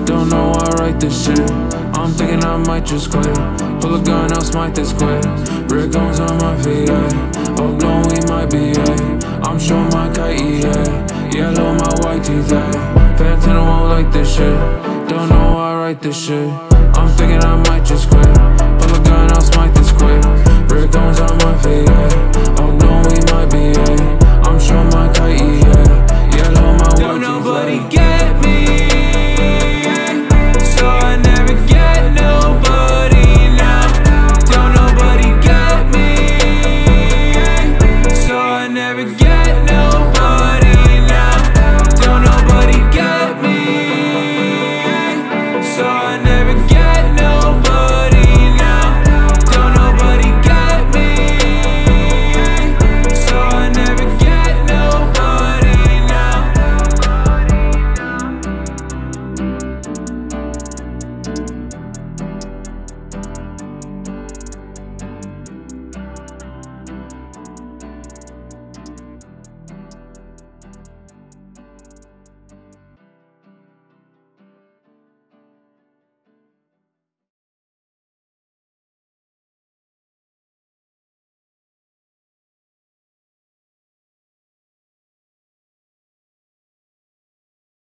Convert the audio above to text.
Don't know why I write this shit. I'm thinking I might just quit. Pull a gun, I'll smite this quick. Red guns on my feet, yeah. Oh no, we might be, yeah. I'm sure my kite, yeah. Yellow, my white teeth, yeah. Pantene won't like this shit. Don't know why I write this shit. I'm thinking I might just quit. Pull a gun, I'll smite this quick. Red guns on my feet, yeah.